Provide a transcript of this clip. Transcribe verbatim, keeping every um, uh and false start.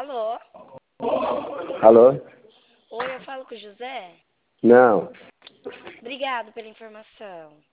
Alô? Alô? Oi, eu falo com o José? Não. Obrigado pela informação.